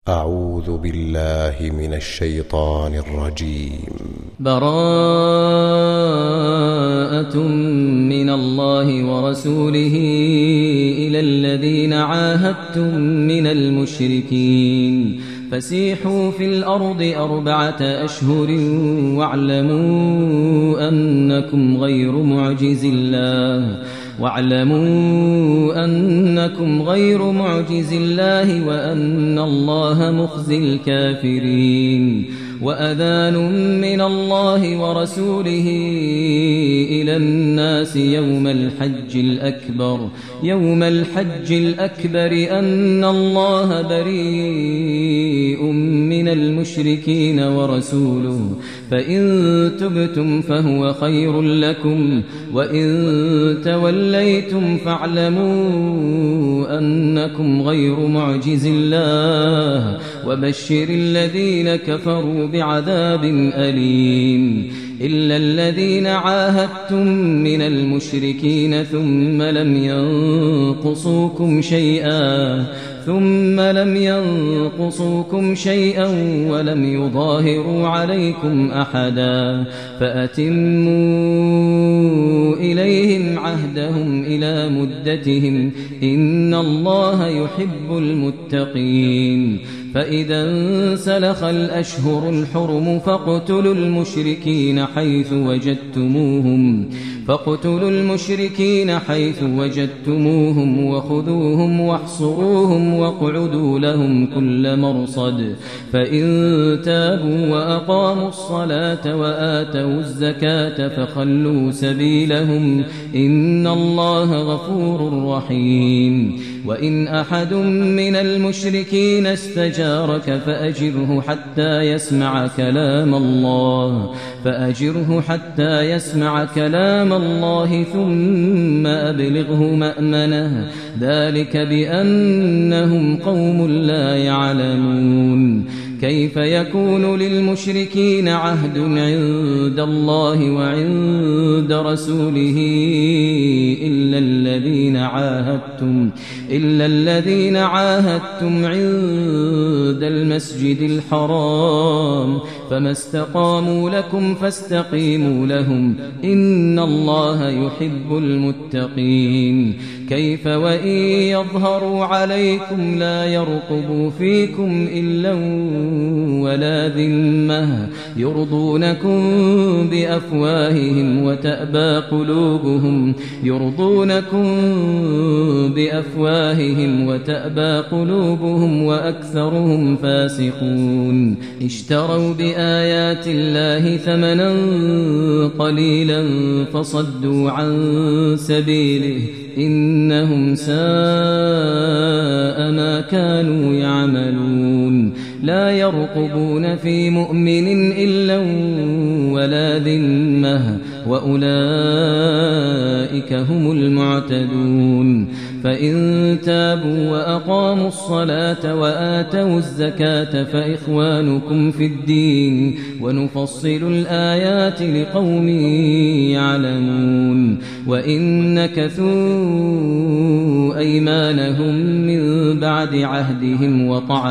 أعوذ بالله من الشيطان الرجيم. براءة من الله ورسوله إلى الذين عاهدتم من المشركين فسيحوا في الأرض 4 أشهر واعلموا أنكم غير معجز الله وأن الله مخزي الكافرين. وأذان من الله ورسوله إلى الناس يوم الحج الأكبر أن الله بريء من المشركين ورسوله فإن تبتم فهو خير لكم وإن توليتم فاعلموا أنكم غير معجز الله وبشر الذين كفروا بعذاب أليم. إلا الذين عاهدتم من المشركين ثم لم ينقصوكم شيئا ولم يظاهروا عليكم أحدا فأتموا إليهم عهدهم إلى مدتهم إن الله يحب المتقين. فإذا انسلخ الأشهر الحرم فاقتلوا المشركين حيث وجدتموهم وخذوهم واحصروهم واقعدوا لهم كل مرصد. فإن تابوا وأقاموا الصلاة وآتوا الزكاة فخلوا سبيلهم إن الله غفور رحيم. وإن أحد من المشركين استجارك فأجره حتى يسمع كلام الله ثم أبلغه مأمنه ذلك بأنهم قوم لا يعلمون. كيف يكون للمشركين عهد عند الله وعند رسوله إلا الذين عاهدتم عند المسجد الحرام فما استقاموا لكم فاستقيموا لهم إن الله يحب المتقين. كيف وإن يظهروا عليكم لا يرقبوا فيكم إلا ولا ذمة يرضونكم بأفواههم وتأبى قلوبهم وأكثرهم فاسقون. اشتروا بآيات الله ثمنا قليلا فصدوا عن سبيله إنهم ساء ما كانوا يعملون. لا يرقبون في مؤمن إلا ولا ذمة وأولئك هم المعتدون. فإن تابوا وأقاموا الصلاة وآتوا الزكاة فإخوانكم في الدين ونفصل الآيات لقوم يعلمون. وإن نكثوا أيمانهم من بعد عهدهم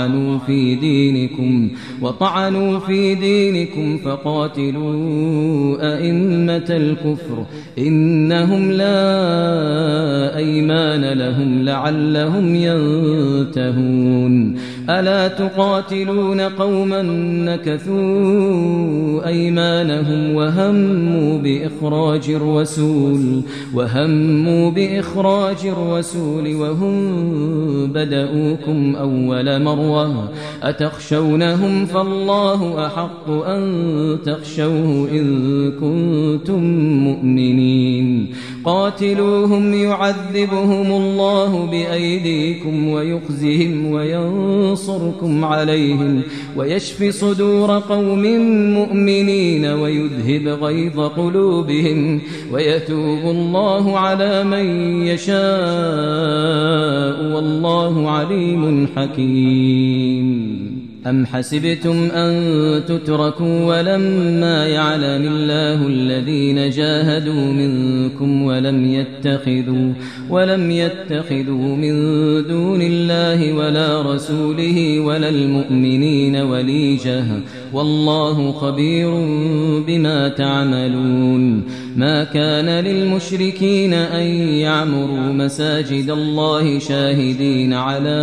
وطعنوا في دينكم فقاتلوا أئمة الكفر إنهم لا أيمان لهم لعلهم ينتهون. ألا تقاتلون قوما نكثوا أيمانهم وهموا بإخراج الرسول وهم بدؤوكم أول مرة أتخشونهم فالله أحق أن تخشوه إن كنتم مؤمنين. قاتلوهم يعذبهم الله بأيديكم ويخزهم وينصركم عليهم ويشفي صدور قوم مؤمنين ويذهب غيظ قلوبهم ويتوب الله على من يشاء والله عليم حكيم. أم حسبتم أن تتركوا ولما يعلم الله الذين جاهدوا منكم ولم يتخذوا من دون الله ولا رسوله ولا المؤمنين وليجة والله خبير بما تعملون ما كان للمشركين أن يعمروا مساجد الله شاهدين على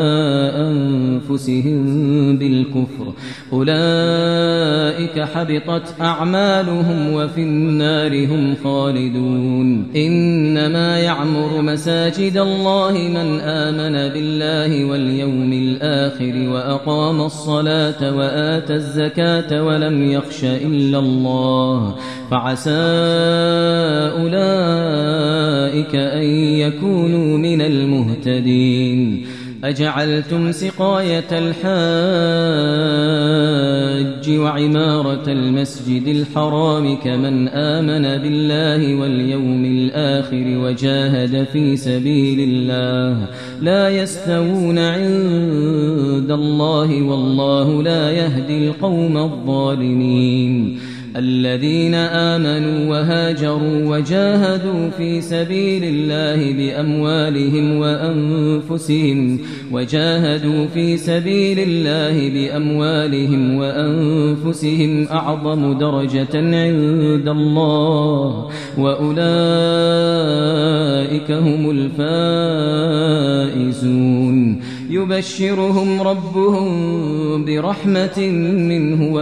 أنفسهم بالكفر أولئك حبطت أعمالهم وفي النار هم خالدون إنما يعمر مساجد الله من آمن بالله واليوم الآخر وأقام الصلاة وآتى الزكاة ولم يخش إلا الله فعسى أولئك أن يكونوا من المهتدين أجعلتم سقاية الحاج وعمارة المسجد الحرام كمن آمن بالله واليوم الآخر وجاهد في سبيل الله لا يستوون عند الله والله لا يهدي القوم الظالمين الذين آمنوا وهاجروا وجاهدوا في سبيل الله بأموالهم وأنفسهم أعظم درجة عند الله وأولئك هم الفائزون يبشرهم ربهم برحمة منه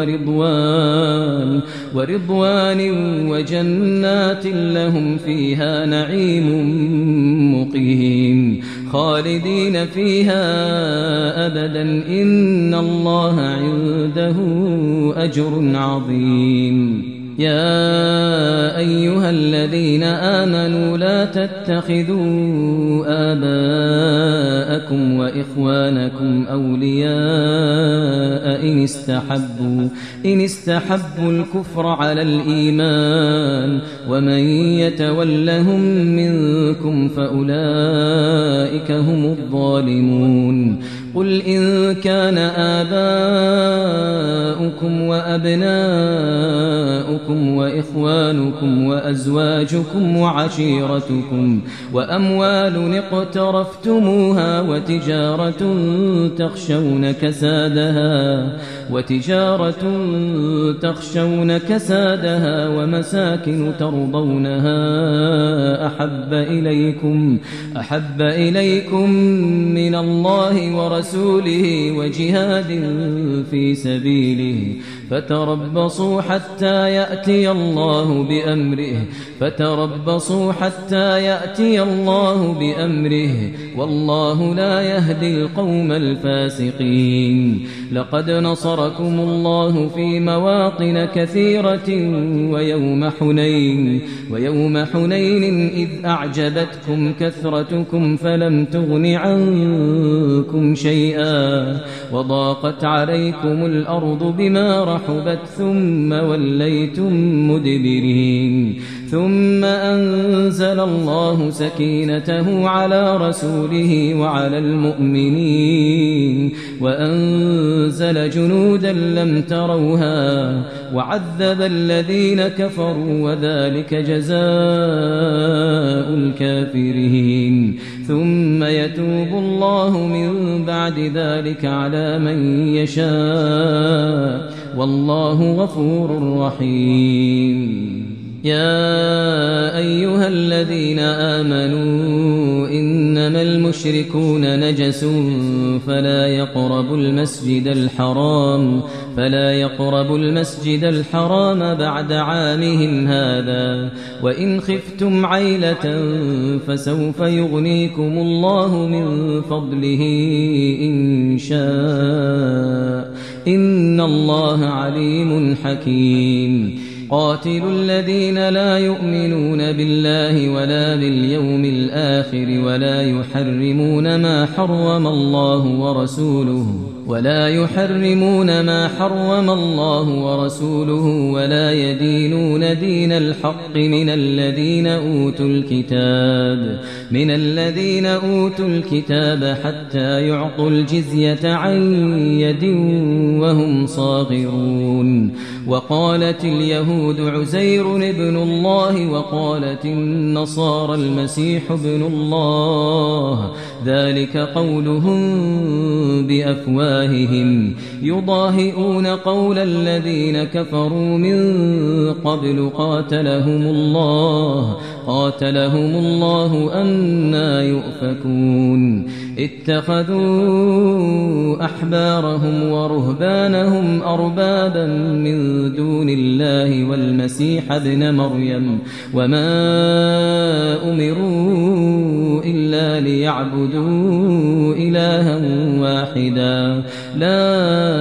ورضوان وجنات لهم فيها نعيم مقيم خالدين فيها أبدا إن الله عنده أجر عظيم يا أيها الذين آمنوا لا تتخذوا آباءكم وإخوانكم أولياء إن استحبوا الكفر على الإيمان ومن يتولهم منكم فأولئك هم الظالمون قل إن كان آباؤكم وأبناؤكم وإخوانكم وأزواجكم وعشيرتكم وأموال اقترفتموها وتجارة تخشون كسادها ومساكن ترضونها أحب إليكم من الله ورسوله وجهاد في سبيله فتربصوا حتى يأتي الله بأمره والله لا يهدي القوم الفاسقين لقد نصركم الله في مواطن كثيرة ويوم حنين إذ أعجبتكم كثرتكم فلم تغن عنكم شيئا وضاقت عليكم الأرض بما رحبت ثم وليتم مدبرين ثم أنزل الله سكينته على رسوله وعلى المؤمنين وأنزل جنودا لم تروها وعذب الذين كفروا وذلك جزاء الكافرين ثم يتوب الله من بعد ذلك على من يشاء والله غفور رحيم يا أيها الذين آمنوا إنما المشركون نجس فلا يقربوا المسجد الحرام بعد عامهم هذا وإن خفتم عيلة فسوف يغنيكم الله من فضله إن شاء إن الله عليم حكيم قاتلوا الذين لا يؤمنون بالله ولا باليوم الآخر ولا يحرمون ما حرم الله ورسوله ولا يدينون دين الحق من الذين أوتوا الكتاب حتى يعطوا الجزية عن يد وهم صاغرون. وقالت اليهود عزير ابن الله وقالت النصارى المسيح ابن الله، ذلك قولهم بأفواههم يضاهئون قول الذين كفروا من قبل قاتلهم الله أنى يؤفكون. اتخذوا أحبارهم ورهبانهم أربابا من دون الله والمسيح ابن مريم وما أمروا إلا ليعبدوا إلها واحدا لا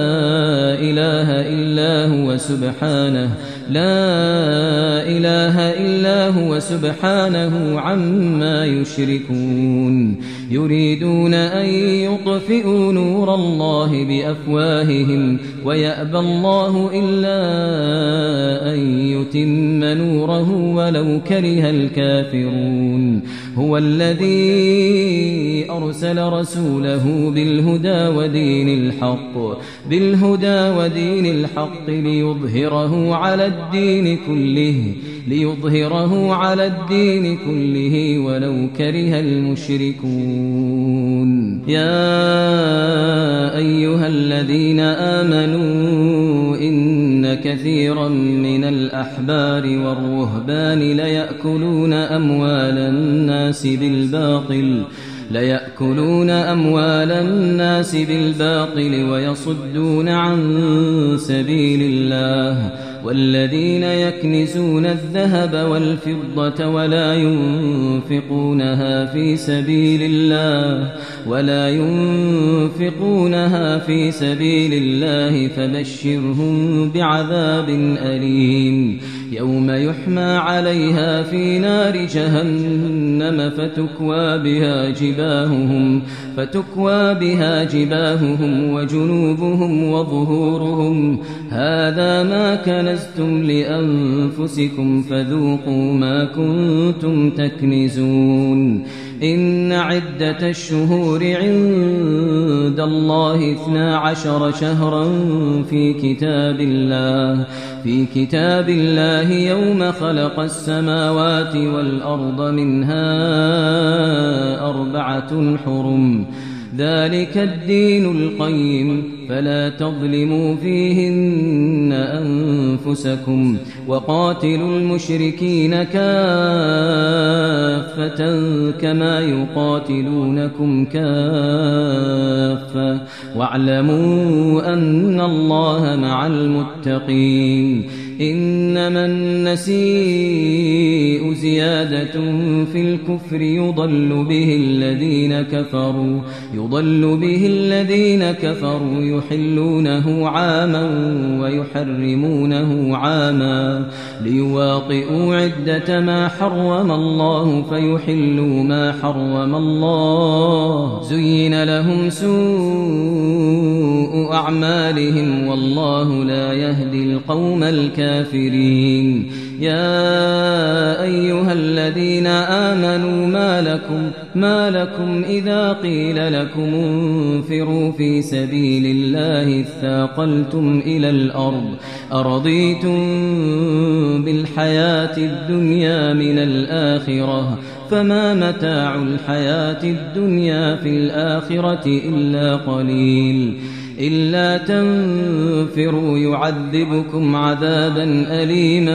إله إلا هو سبحانه عما يشركون. يريدون أن يطفئوا نور الله بأفواههم ويأبى الله إلا أن يتم نوره ولو كره الكافرون. هو الذي أرسل رسوله بالهدى ودين الحق ليظهره على الدين كله ولو كره المشركون. يا أيها الذين آمنوا إن كثيرا من الأحبار والرهبان ليأكلون أموال الناس بالباطل ويصدون عن سبيل الله. والذين يكنزون الذهب والفضة ولا ينفقونها في سبيل الله فبشرهم بعذاب أليم. يوم يحمى عليها في نار جهنم فتكوى بها جباههم وجنوبهم وظهورهم هذا ما كنزتم لأنفسكم فذوقوا ما كنتم تكنزون. إن عدة الشهور عند الله 12 شهرا في كتاب الله يوم خلق السماوات والأرض منها 4 حرم ذلك الدين القيم فلا تظلموا فيهن أنفسكم وقاتلوا المشركين كافة كما يقاتلونكم كافة واعلموا أن الله مع المتقين. إنما النسيء زيادة في الكفر يضل به الذين كفروا يحلونه عاما ويحرمونه عاما ليواطئوا عدة ما حرم الله فيحلوا ما حرم الله. زين لهم سوء أعمالهم والله لا يهدي القوم الكافرين. يا أيها الذين آمنوا ما لكم إذا قيل لكم انفروا في سبيل الله اثاقلتم إلى الأرض أرضيتم بالحياة الدنيا من الآخرة فما متاع الحياة الدنيا في الآخرة إلا قليل. إلا تنفروا يعذبكم عذابا أليما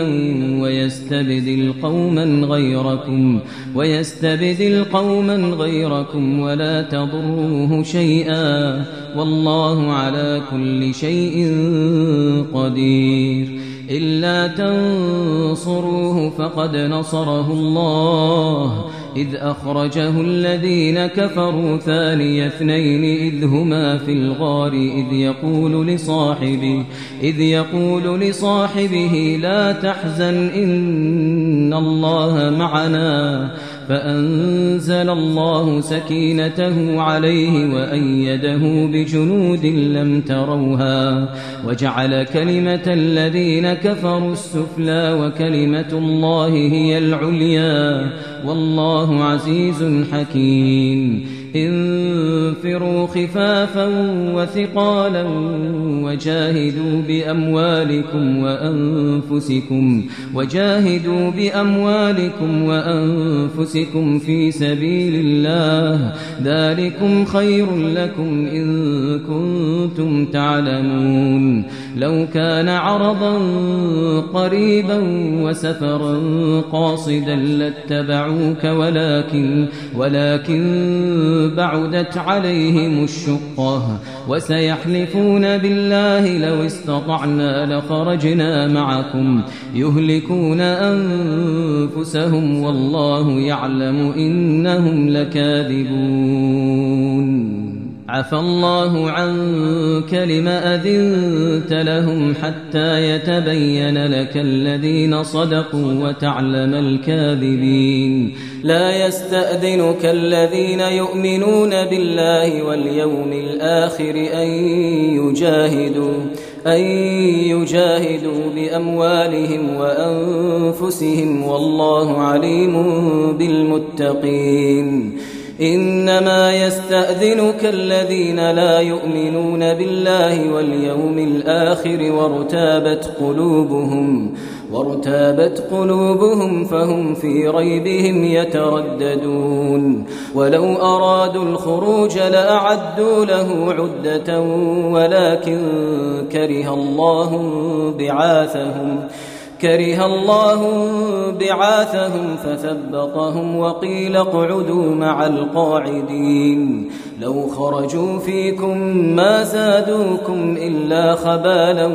ويستبدل قوما غيركم ولا تضروه شيئا والله على كل شيء قدير. إلا تنصروه فقد نصره الله إذ أخرجه الذين كفروا ثاني اثنين إذ هما في الغار إذ يقول لصاحبه لا تحزن إن الله معنا فأنزل الله سكينته عليه وأيده بجنود لم تروها وجعل كلمة الذين كفروا السفلى وكلمة الله هي العليا والله عزيز حكيم انفروا خفافا وثقالا وجاهدوا بأموالكم وأنفسكم في سبيل الله ذلكم خير لكم إن كنتم تعلمون لو كان عرضا قريبا وسفرا قاصدا لاتبعوك ولكن بعدت عليهم الشقة وسيحلفون بالله لو استطعنا لخرجنا معكم يهلكون أنفسهم والله يعلم إنهم لكاذبون عفى الله عنك لم أذنت لهم حتى يتبين لك الذين صدقوا وتعلم الكاذبين لا يستأذنك الذين يؤمنون بالله واليوم الآخر أن يجاهدوا بأموالهم وأنفسهم والله عليم بالمتقين إنما يستأذنك الذين لا يؤمنون بالله واليوم الآخر وارتابت قلوبهم فهم في ريبهم يترددون ولو أرادوا الخروج لأعدوا له عدة ولكن كره الله بعاثهم فثبطهم وقيل اقعدوا مع القاعدين لو خرجوا فيكم ما زادوكم إلا خبالا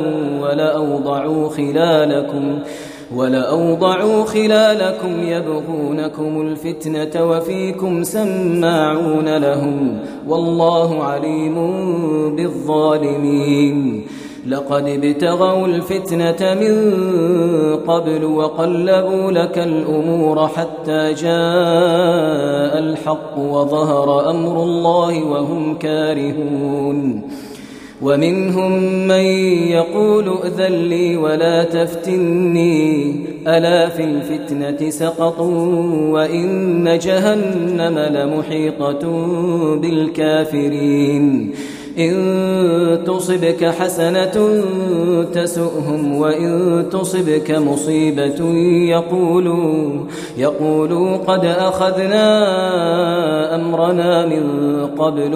ولأوضعوا خلالكم يبغونكم الفتنة وفيكم سماعون لهم والله عليم بالظالمين لقد ابتغوا الفتنة من قبل وقلبوا لك الأمور حتى جاء الحق وظهر أمر الله وهم كارهون ومنهم من يقول ائذن لي ولا تفتني ألا في الفتنة سقطوا وإن جهنم لمحيطة بالكافرين إن تصبك حسنة تسؤهم وإن تصبك مصيبة يقولوا قد أخذنا أمرنا من قبل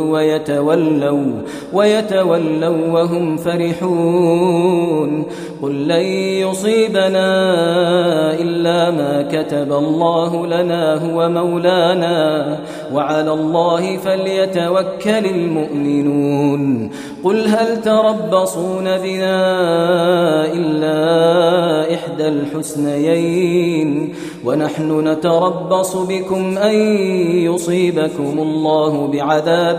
ويتولوا وهم فرحون قل لن يصيبنا إلا ما كتب الله لنا هو مولانا وعلى الله فليتوكل المؤمنون قل هل تربصون بنا إلا إحدى الحسنيين ونحن نتربص بكم أن يصيبكم الله بعذاب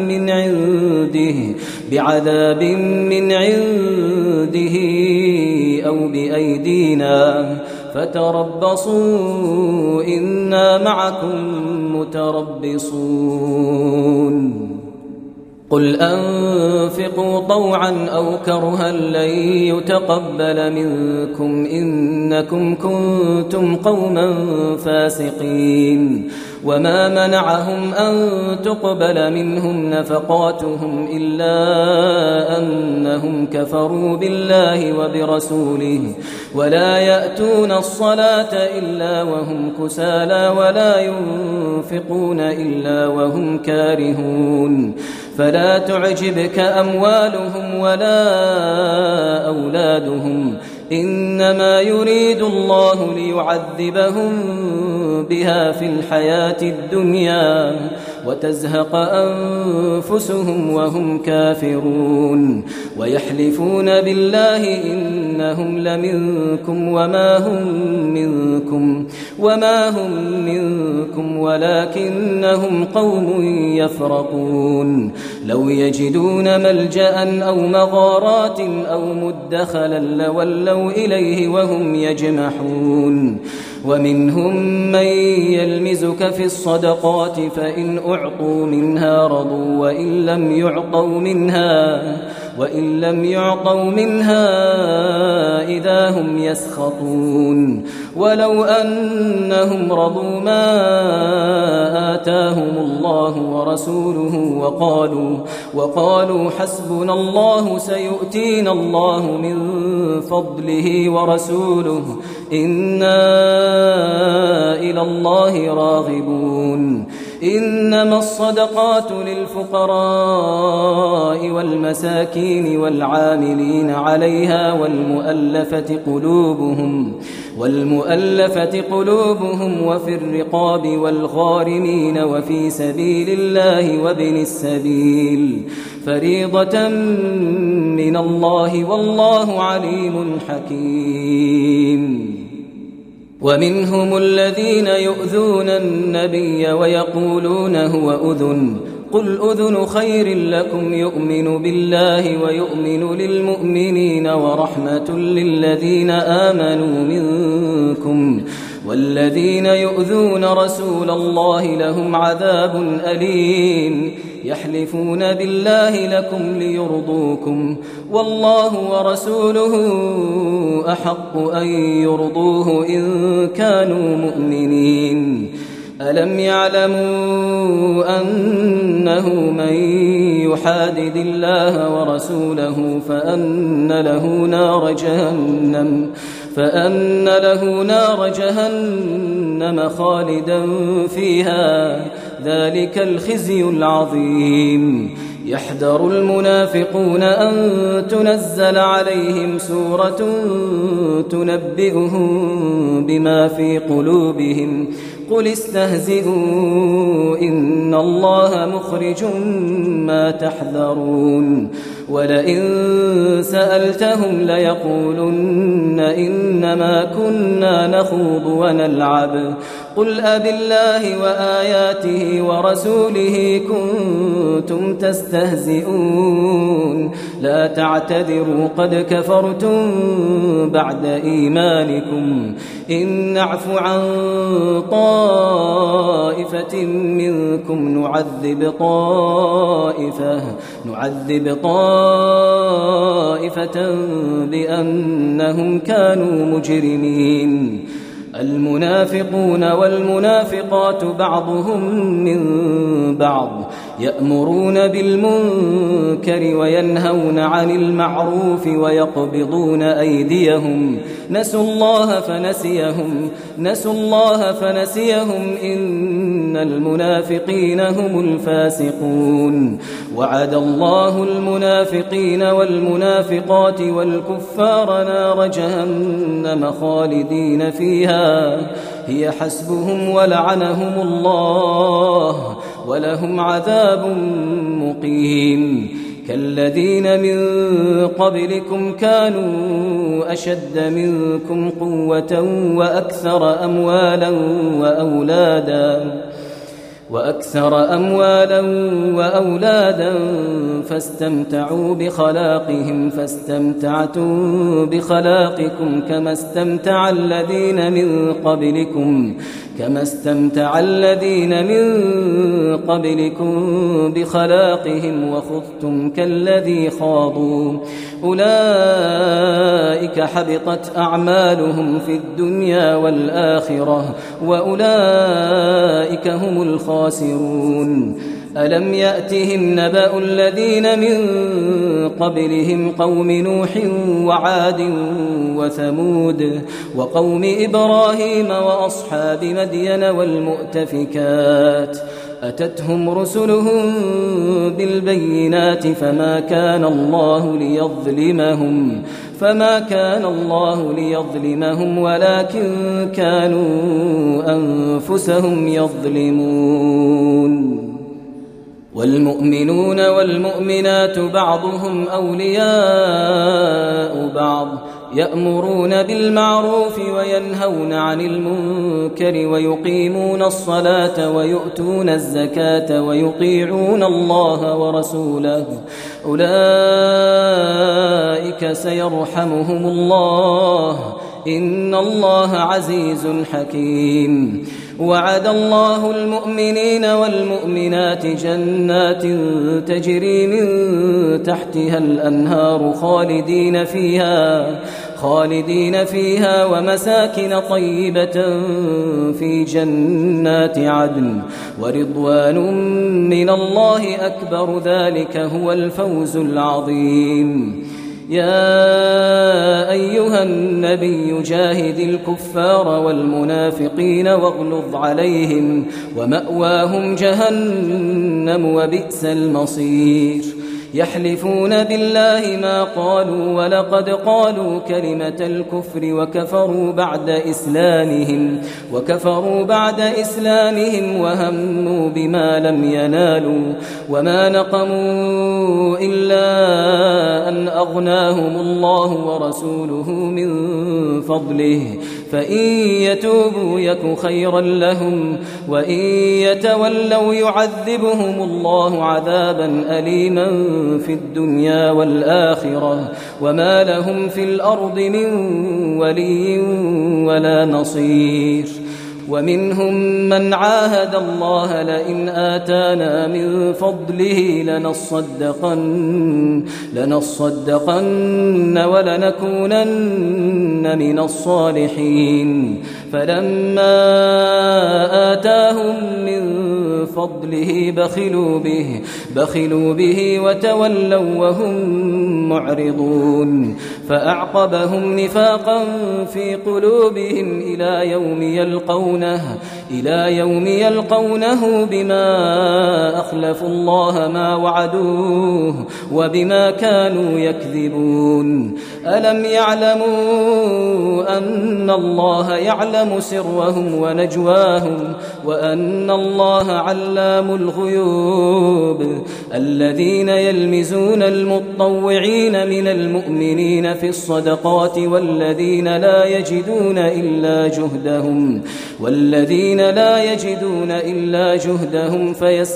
من عنده أو بأيدينا فتربصوا إنا معكم متربصون قل أنفقوا طوعا أو كرها لن يتقبل منكم إنكم كنتم قوما فاسقين وما منعهم أن تقبل منهم نفقاتهم إلا أنهم كفروا بالله وبرسوله ولا يأتون الصلاة إلا وهم كسالى ولا ينفقون إلا وهم كارهون فلا تعجبك أموالهم ولا أولادهم إنما يريد الله ليعذبهم بها في الحياة الدنيا وتزهق أنفسهم وهم كافرون ويحلفون بالله إنهم لمنكم وما هم منكم ولكنهم قوم يفرقون لو يجدون ملجأ أو مغارات أو مدخلا لولوا إليه وهم يجمحون ومنهم من يلمزك في الصدقات فإن أعطوا منها رضوا وإن لم يعطوا منها إذا هم يسخطون ولو أنهم رضوا ما آتاهم الله ورسوله وقالوا حسبنا الله سيؤتينا الله من فضله ورسوله إنا إلى الله راغبون إنما الصدقات للفقراء والمساكين والعاملين عليها والمؤلفة قلوبهم وفي الرقاب والغارمين وفي سبيل الله وابن السبيل فريضة من الله والله عليم حكيم ومنهم الذين يؤذون النبي ويقولون هو أذن قل أذن خير لكم يؤمن بالله ويؤمن للمؤمنين ورحمة للذين آمنوا منكم والذين يؤذون رسول الله لهم عذاب أليم يحلفون بالله لكم ليرضوكم والله ورسوله أحق أن يرضوه إن كانوا مؤمنين ألم يعلموا أنه من يحادد الله ورسوله فأن له نار جهنم خالدا فيها ذلك الخزي العظيم يحذر المنافقون أن تنزل عليهم سورة تنبئهم بما في قلوبهم قل استهزئوا إن الله مخرج ما تحذرون ولئن سألتهم ليقولن إنما كنا نخوض ونلعب قل أبالله وآياته ورسوله كنتم تستهزئون لا تعتذروا قد كفرتم بعد إيمانكم إن نعف عن طائفة منكم نعذب طائفة بأنهم كانوا مجرمين المنافقون والمنافقات بعضهم من بعض يأمرون بالمنكر وينهون عن المعروف ويقبضون أيديهم نسوا الله فنسيهم إن المنافقين هم الفاسقون وعد الله المنافقين والمنافقات والكفار نار جهنم خالدين فيها هي حسبهم ولعنهم الله ولهم عذاب مقيم كالذين من قبلكم كانوا أشد منكم قوة وأكثر أموالا وأولادا فاستمتعوا بخلاقهم فاستمتعتم بخلاقكم كما استمتع الذين من قبلكم بخلاقهم وخضتم كالذي خاضوا أولئك حبطت أعمالهم في الدنيا والآخرة وأولئك هم الخاسرون ألم يأتهم نبأ الذين من قبلهم قوم نوح وعاد وثمود وقوم إبراهيم وأصحاب مدين والمؤتفكات أتتهم رسلهم بالبينات فما كان الله ليظلمهم ولكن كانوا أنفسهم يظلمون والمؤمنون والمؤمنات بعضهم أولياء بعض يأمرون بالمعروف وينهون عن المنكر ويقيمون الصلاة ويؤتون الزكاة ويطيعون الله ورسوله أولئك سيرحمهم الله إن الله عزيز حكيم. وعد الله المؤمنين والمؤمنات جنات تجري من تحتها الأنهار خالدين فيها ومساكن طيبة في جنات عدن ورضوان من الله أكبر ذلك هو الفوز العظيم. يا أيها النبي جاهد الكفار والمنافقين واغلظ عليهم ومأواهم جهنم وبئس المصير. يحلفون بالله ما قالوا ولقد قالوا كلمة الكفر وكفروا بعد إسلامهم وهموا بما لم ينالوا وما نقموا إلا أن أغناهم الله ورسوله من فضله فإن يتوبوا يك خيرا لهم وإن يتولوا يعذبهم الله عذابا أليما في الدنيا والآخرة وما لهم في الأرض من ولي ولا نصير. ومنهم من عاهد الله لئن آتانا من فضله لنصدقن ولنكونن من الصالحين فلما آتاهم من فضله بخلوا به وتولوا وهم معرضون فأعقبهم نفاقا في قلوبهم إلى يوم يلقونه بما أخلفوا الله ما وعدوه وبما كانوا يكذبون. ألم يعلموا أن الله يعلم سرهم ونجواهم وأن الله علام الغيوب. الذين يلمزون المطوعين من المؤمنين في الصدقات والذين لا يجدون إلا جهدهم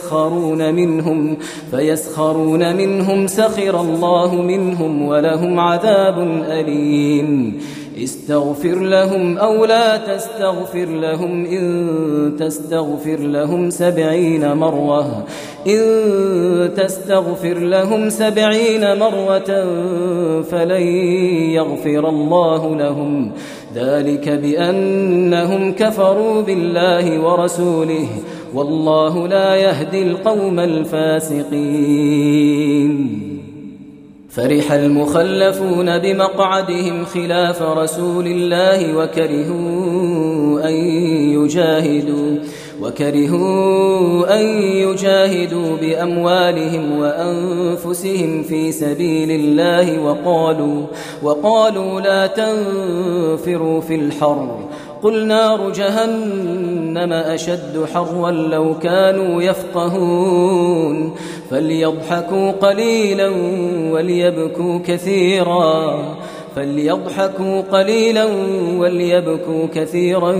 فيسخرون منهم سخر الله منهم ولهم عذاب أليم. استغفر لهم أو لا تستغفر لهم إن تستغفر لهم 70 مرة فلن يغفر الله لهم ذلك بأنهم كفروا بالله ورسوله والله لا يهدي القوم الفاسقين. فرح المخلفون بمقعدهم خلاف رسول الله وكرهوا أن يجاهدوا بأموالهم وأنفسهم في سبيل الله وقالوا لا تنفروا في الحر قل نار جهنم أشد حرا لو كانوا يفقهون فليضحكوا قليلا وليبكوا كثيرا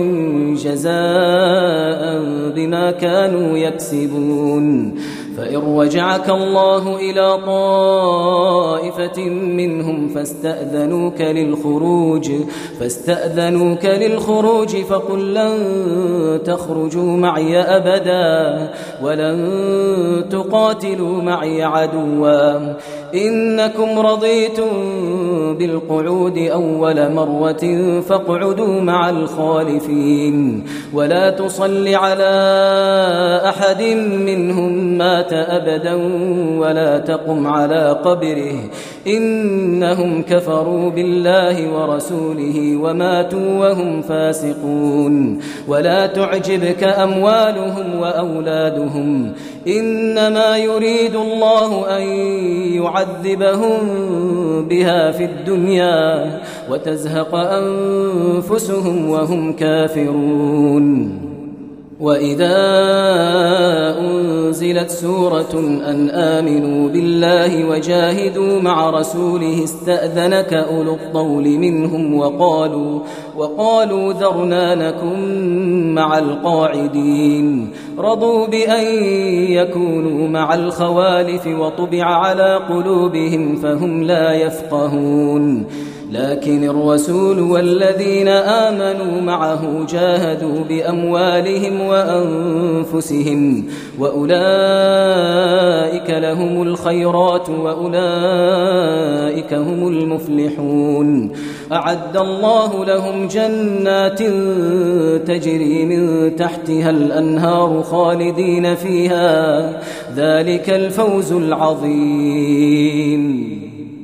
جزاء بما كانوا يكسبون. فإن رجعك الله إلى طائفة منهم فاستأذنوك للخروج فقل لن تخرجوا معي أبدا ولن تقاتلوا معي عدوا إنكم رضيتم بالقعود أول مرة فاقعدوا مع الخالفين ولا تصل على أحد منهم مات أبدا ولا تقم على قبره إنهم كفروا بالله ورسوله وماتوا وهم فاسقون. ولا تعجبك أموالهم وأولادهم إنما يريد الله أن يعذبهم بها في الدنيا وتزهق أنفسهم وهم كافرون. وإذا أنزلت سورة أن آمنوا بالله وجاهدوا مع رسوله استأذنك أولو الطول منهم وقالوا ذرنا نكن مع القاعدين رضوا بأن يكونوا مع الخوالف وطبع على قلوبهم فهم لا يفقهون لكن الرسول والذين آمنوا معه جاهدوا بأموالهم وأنفسهم وأولئك لهم الخيرات وأولئك هم المفلحون أعد الله لهم جنات تجري من تحتها الأنهار خالدين فيها ذلك الفوز العظيم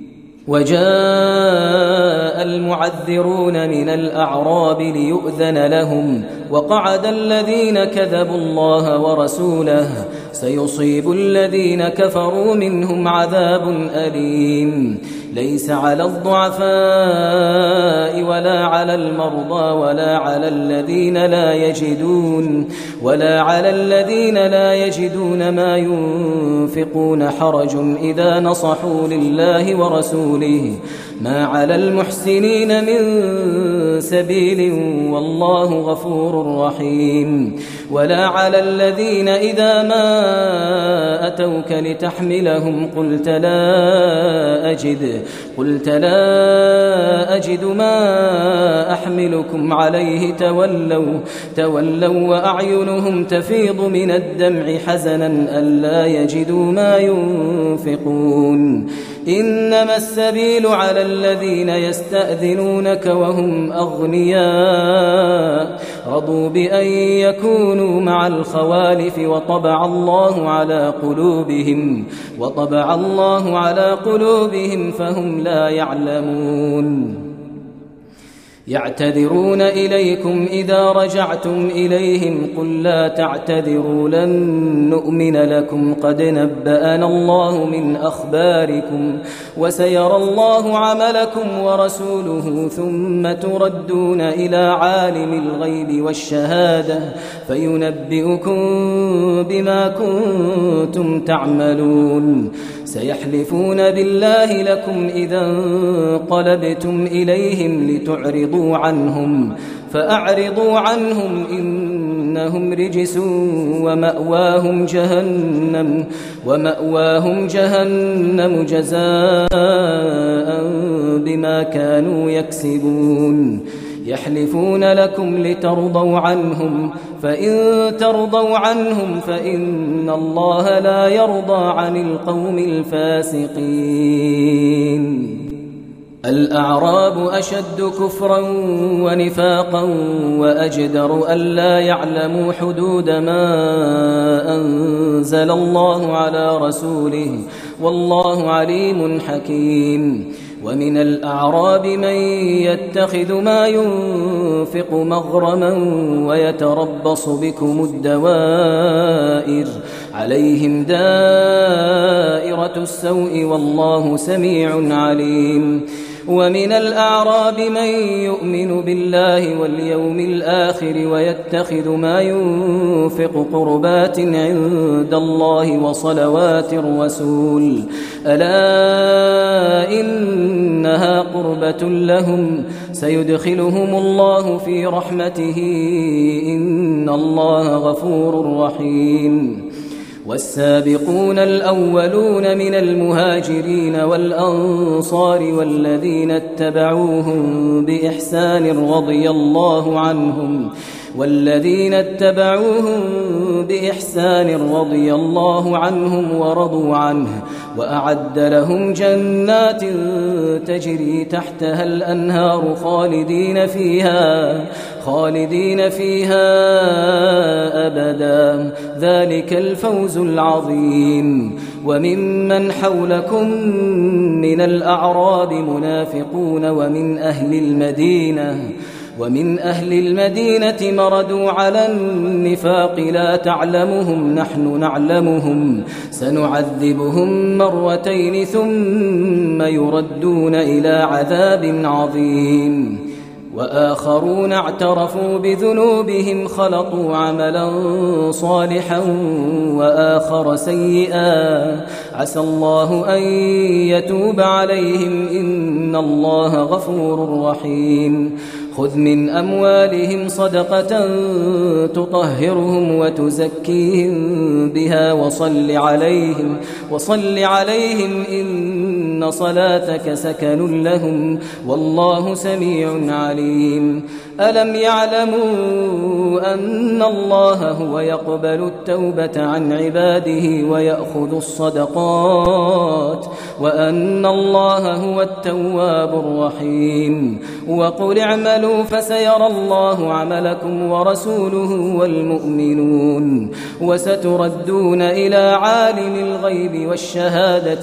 وجاء المعذرون من الأعراب ليؤذن لهم وقعد الذين كذبوا الله ورسوله سيصيب الذين كفروا منهم عذاب أليم ليس على الضعفاء ولا على المرضى ولا على الذين لا يجدون ما ينفقون حرج إذا نصحوا لله ورسوله ما على المحسنين من سبيل والله غفور رحيم ولا على الذين إذا ما أتوك لتحملهم قلت لا أجد ما أحملكم عليه تولوا وأعينهم تفيض من الدمع حزنا ألا يجدوا ما ينفقون إنما السبيل على الذين يستأذنونك وهم أغنياء رضوا بأن يكونوا مع الخوالف وطبع الله على قلوبهم فهم لا يعلمون يعتذرون إليكم إذا رجعتم إليهم قل لا تعتذروا لن نؤمن لكم قد نبأنا الله من أخباركم وسيرى الله عملكم ورسوله ثم تردون إلى عالم الغيب والشهادة فينبئكم بما كنتم تعملون سيحلفون بالله لكم إذا انقلبتم إليهم لتعرضوا عنهم فأعرضوا عنهم إنهم رجس ومأواهم جهنم جزاء بما كانوا يكسبون يحلفون لكم لترضوا عنهم فإن ترضوا عنهم فإن الله لا يرضى عن القوم الفاسقين الأعراب أشد كفرا ونفاقا وأجدر ألا يعلموا حدود ما أنزل الله على رسوله والله عليم حكيم ومن الأعراب من يتخذ ما ينفق مغرما ويتربص بكم الدوائر عليهم دائرة السوء والله سميع عليم ومن الأعراب من يؤمن بالله واليوم الآخر ويتخذ ما ينفق قربات عند الله وصلوات الرسول ألا إنها قربة لهم سيدخلهم الله في رحمته إن الله غفور رحيم والسابقون الأولون من المهاجرين والأنصار والذين اتبعوهم بإحسان رضي الله عنهم ورضوا عنه وأعد لهم جنات تجري تحتها الأنهار خالدين فيها أبدا ذلك الفوز العظيم وممن حولكم من الأعراب منافقون ومن أهل المدينة مردوا على النفاق لا تعلمهم نحن نعلمهم سنعذبهم مرتين ثم يردون إلى عذاب عظيم وآخرون اعترفوا بذنوبهم خلطوا عملا صالحا وآخر سيئا عسى الله أن يتوب عليهم إن الله غفور رحيم خذ من أموالهم صدقة تطهرهم وتزكيهم بها وصل عليهم إن صلاتك سكن لهم والله سميع عليم ألم يعلموا أن الله هو يقبل التوبة عن عباده ويأخذ الصدقات وأن الله هو التواب الرحيم وقل اعملوا فسيرى الله عملكم ورسوله والمؤمنون وستردون إلى عالم الغيب والشهادة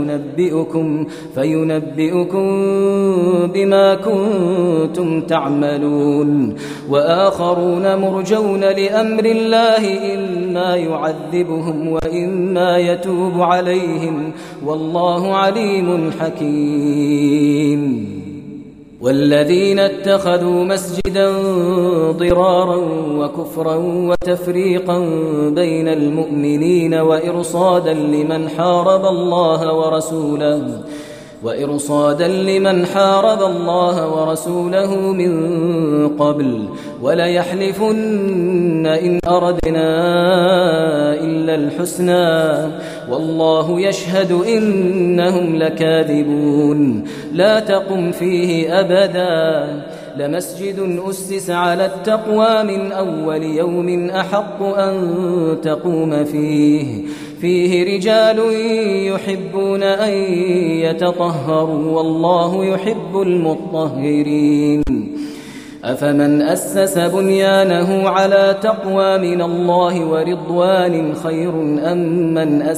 فينبئكم بما كنتم تعملون وآخرون مرجون لأمر الله إما يعذبهم وإما يتوب عليهم والله عليم حكيم والذين اتخذوا مسجدا ضرارا وكفرا وتفريقا بين المؤمنين وإرصادا لمن حارب الله ورسوله من قبل وليحلفن إن أردنا إلا الحسنى والله يشهد إنهم لكاذبون لا تقم فيه أبدا لمسجد أسس على التقوى من أول يوم أحق أن تقوم فيه رجال يحبون أن يتطهروا والله يحب المطهرين أفمن أسس بنيانه على تقوى من الله ورضوان خير أم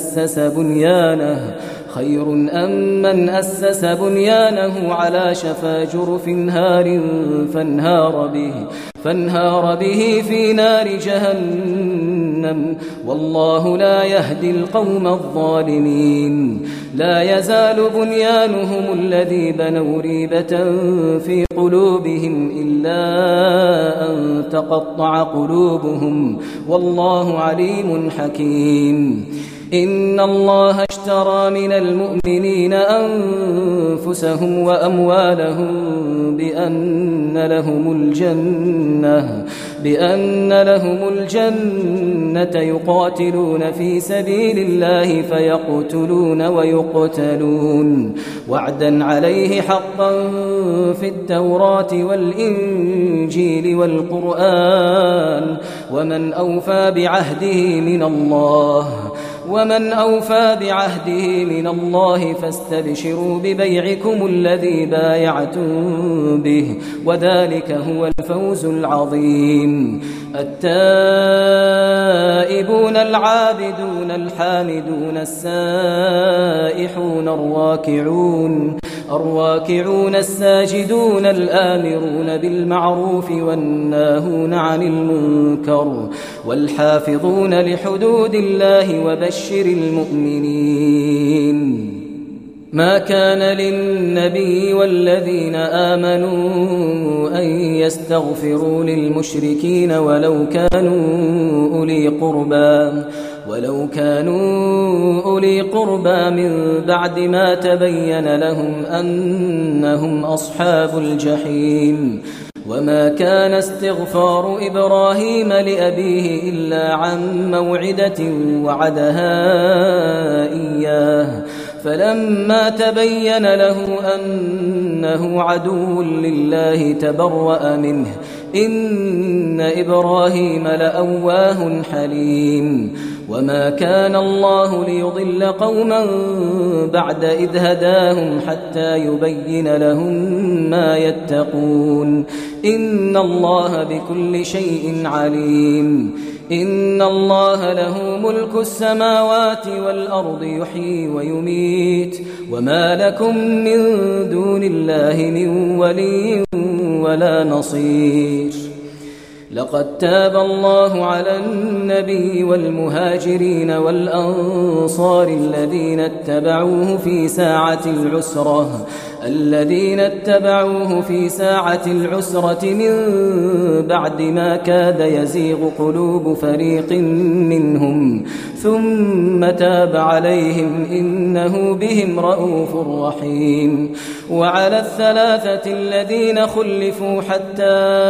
من أسس بنيانه على شفا جرف هار فانهار به في نار جهنم والله لا يهدي القوم الظالمين لا يزال بنيانهم الذي بنوا ريبة في قلوبهم إلا أن تقطع قلوبهم والله عليم حكيم إن الله اشترى من المؤمنين أنفسهم وأموالهم بأن لهم الجنة يقاتلون في سبيل الله فيقتلون ويقتلون وعدا عليه حقا في التوراة والإنجيل والقرآن ومن أوفى بعهده من الله فاستبشروا ببيعكم الذي بايعتم به وذلك هو الفوز العظيم التائبون العابدون الحامدون السائحون الراكعون الساجدون الآمرون بالمعروف والناهون عن المنكر والحافظون لحدود الله وبشر المؤمنين ما كان للنبي والذين آمنوا أن يستغفروا للمشركين ولو كانوا أولي قربى من بعد ما تبين لهم أنهم أصحاب الجحيم وما كان استغفار إبراهيم لأبيه إلا عن موعدة وعدها إياه فلما تبين له أنه عدو لله تبرأ منه إن إبراهيم لأواه حليم وما كان الله ليضل قوما بعد إذ هداهم حتى يبين لهم ما يتقون إن الله بكل شيء عليم إن الله له ملك السماوات والأرض يحيي ويميت وما لكم من دون الله من ولي ولا نصير لقد تاب الله على النبي والمهاجرين والأنصار الذين اتبعوه في ساعة العسرة من بعد ما كاد يزيغ قلوب فريق منهم ثم تاب عليهم إنه بهم رءوف رحيم. وعلى الثلاثة الذين خلفوا حتى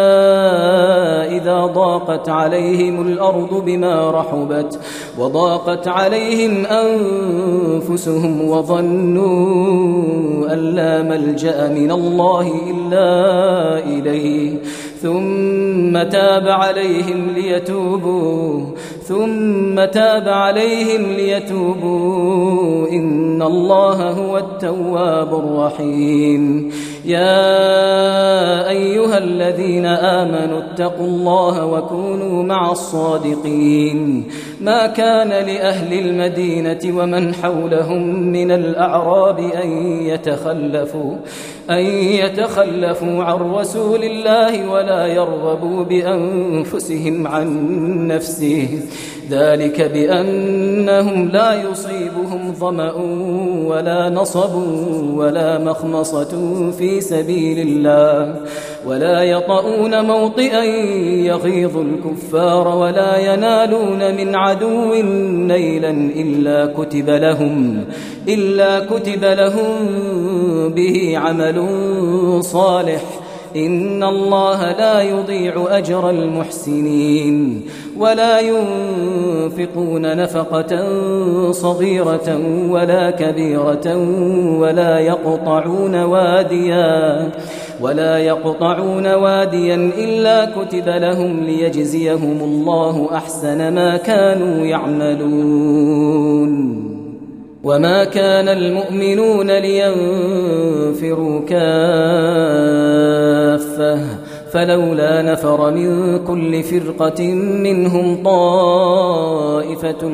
إذا ضاقت عليهم الأرض بما رحبت وضاقت عليهم أنفسهم وظنوا أن لا ملجأ من الله إلا إليه ثم تاب عليهم ليتوبوا إن الله هو التواب الرحيم. يا أيها الذين آمنوا اتقوا الله وكونوا مع الصادقين. ما كان لأهل المدينة ومن حولهم من الأعراب أن يتخلفوا عن رسول الله ولا يرغبوا بأنفسهم عن نفسه ذلك بأنهم لا يصيبهم ظمأ ولا نصب ولا مخمصة في سبيل الله ولا يطؤون موطئا يغيظ الكفار ولا ينالون من عدو نيلا إلا كتب لهم به عمل صالح إن الله لا يضيع أجر المحسنين. ولا ينفقون نفقة صغيرة ولا كبيرة ولا يقطعون واديا إلا كتب لهم ليجزيهم الله أحسن ما كانوا يعملون. وما كان المؤمنون لينفروا كافة فلولا نفر من كل فرقة منهم طائفة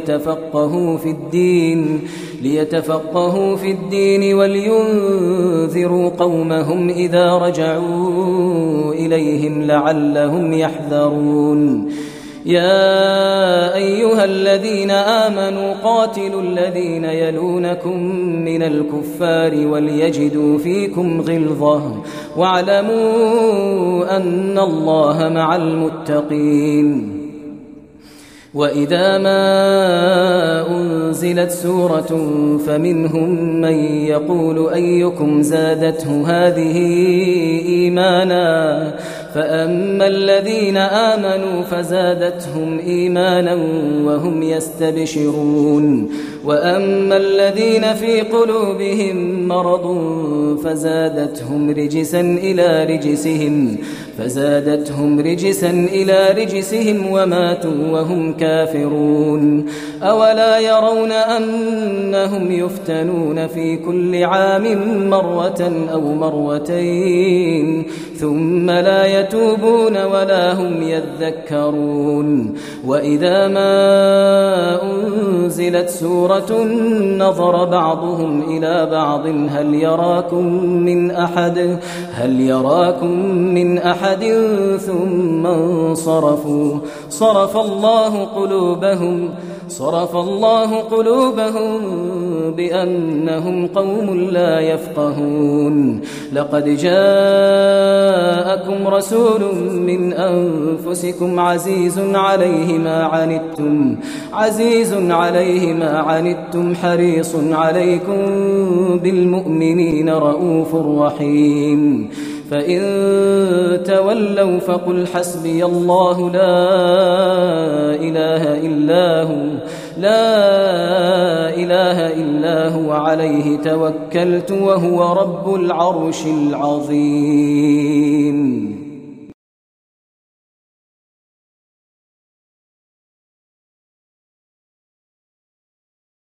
ليتفقهوا في الدين ولينذروا قومهم إذا رجعوا إليهم لعلهم يحذرون. يا أيها الذين آمنوا قاتلوا الذين يلونكم من الكفار وليجدوا فيكم غلظة واعلموا أن الله مع المتقين. وإذا ما أنزلت سورة فمنهم من يقول أيكم زادته هذه إيمانا فأما الذين آمنوا فزادتهم إيمانا وهم يستبشرون وأما الذين في قلوبهم مرض فزادتهم رجسا إلى رجسهم وماتوا وهم كافرون. أولا يرون أنهم يفتنون في كل عام مرة أو مرتين ثم لا يتوبون ولا هم يذكرون. وإذا ما أنزلت سورة نظر بعضهم إلى بعض هل يراكم من أحد ثم انصرفوا صرف الله قلوبهم بأنهم قوم لا يفقهون. لقد جاءكم رسول من أنفسكم عزيز عليه ما عنتم حريص عليكم بالمؤمنين رؤوف رحيم. فإن تولوا فقل حسبي الله لا إله إلا هو عليه توكلت وهو رب العرش العظيم.